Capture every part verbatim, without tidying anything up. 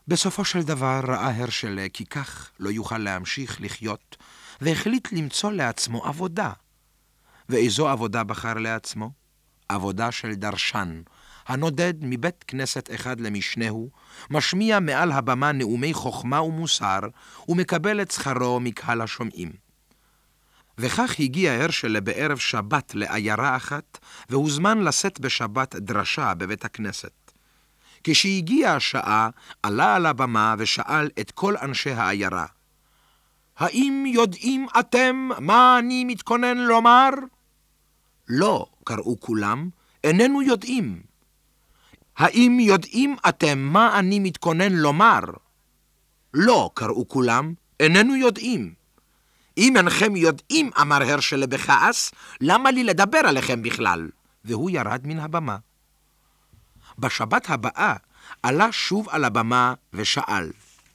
בסופו של דבר ראה הרשלה כי כך לא יוכל להמשיך לחיות, והחליט למצוא לעצמו עבודה. ואיזו עבודה בחר לעצמו? עבודה של דרשן, הנודד מבית כנסת אחד למשנהו, משמיע מעל הבמה נאומי חוכמה ומוסר, ומקבל את שכרו מקהל השומעים. וכך הגיע הרשלה בערב שבת לעיירה אחת, והוזמן לשאת בשבת דרשה בבית הכנסת. כשהגיעה השעה, עלה על הבמה ושאל את כל אנשי העיירה, האם יודעים אתם מה אני מתכונן לומר? לא, קראו כולם, איננו יודעים. האם יודעים אתם מה אני מתכונן לומר? לא, קראו כולם, איננו יודעים. אם אינכם יודעים, אמר הרשלה בכעס, למה לי לדבר עליכם בכלל? והוא ירד מן הבמה. בשבת הבאה עלה שוב על הבמה ושאל,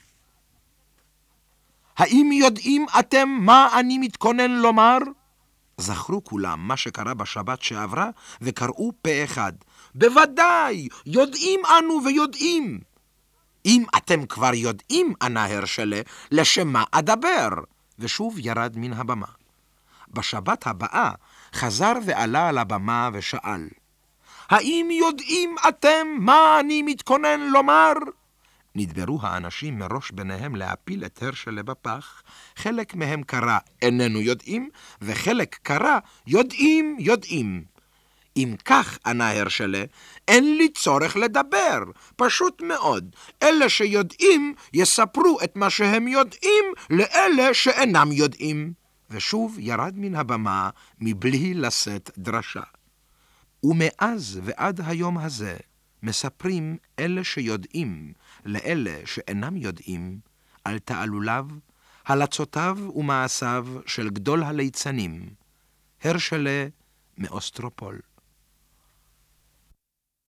האם יודעים אתם מה אני מתכונן לומר? זכרו כולם מה שקרה בשבת שעברה וקראו פה אחד, בוודאי, יודעים אנו ויודעים. אם אתם כבר יודעים, ענה הרשלה, לשם מה אדבר? ושוב ירד מן הבמה. בשבת הבאה חזר ועלה על הבמה ושאל, האם יודעים אתם מה אני מתכונן לומר? נדברו האנשים מראש ביניהם להפיל את הרשלה בפח. חלק מהם קרא איננו יודעים, וחלק קרא יודעים יודעים. אם כך, ענה הרשלה, אין לי צורך לדבר, פשוט מאוד. אלה שיודעים יספרו את מה שהם יודעים לאלה שאינם יודעים. ושוב ירד מן הבמה מבלי לשאת דרשה. ומאז ועד היום הזה מספרים אלה שיודעים לאלה שאינם יודעים על תעלוליו, הלצותיו ומעשיו של גדול הליצנים, הרשלה מאוסטרופול.